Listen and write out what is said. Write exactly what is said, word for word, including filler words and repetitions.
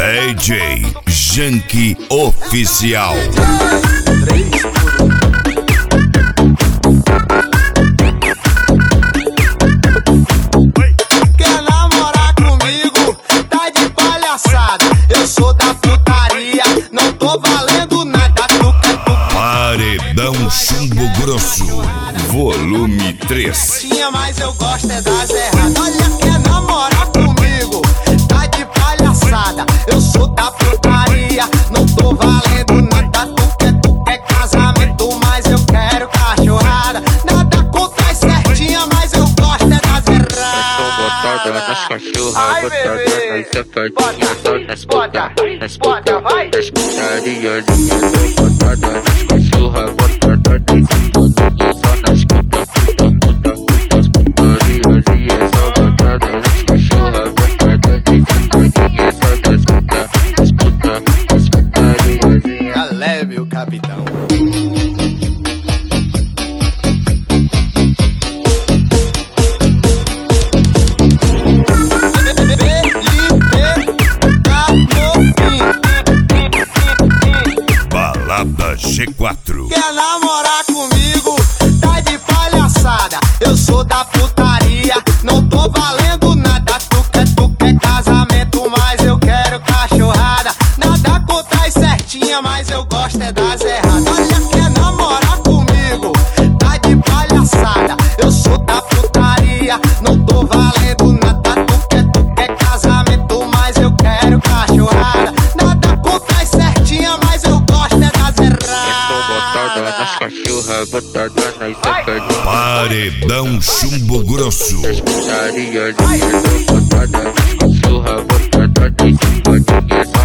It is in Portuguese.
D J Janky Oficial. Quer namorar comigo? Tá de palhaçada. Eu sou da putaria, não tô valendo nada. Tu quer tu Paredão Chumbo Grosso, volume três. tinha, mas eu gosto é das erradas. Olha, quer namorar comigo? Tá de palhaçada. Eu sou da putaria, não tô valendo nada. Tu quer, tu quer casamento, mas eu quero cachorrada. Nada contra as certinhas, mas eu gosto é das erradas. Nas cachorras, Ai, botada bebê. nas safadinhas, só nas Bota, putas, nas bota, putas, vai. nas putarias, botada nas cachorras, botada nas safadinhas, só nas putas, puta, puta, putas, putarias, e é só botada nas cachorras, botada nas safadinhas, só nas putas, nas putas, nas putarias, e Tá leve o capitão. Balada G quatro. Quer namorar comigo? Tá de palhaçada. Eu sou da putaria, não tô valendo nada. Tu quer, tu quer casamento, mas eu quero cachorrada. Nada contra as certinhas, mas eu gosto é das erradas. Olha, quer namorar comigo? Tá de palhaçada. Eu sou da putaria, não tô valendo nada. Tu quer, tu quer casamento, mas eu quero cachorrada. Nada contra as certinhas, mas eu gosto é das botada nas erradas. cachorras, botada nas safadinhas. Paredão Chumbo Grosso. Das putarias, e é só botada nas cachorras, botada nas safadinhas.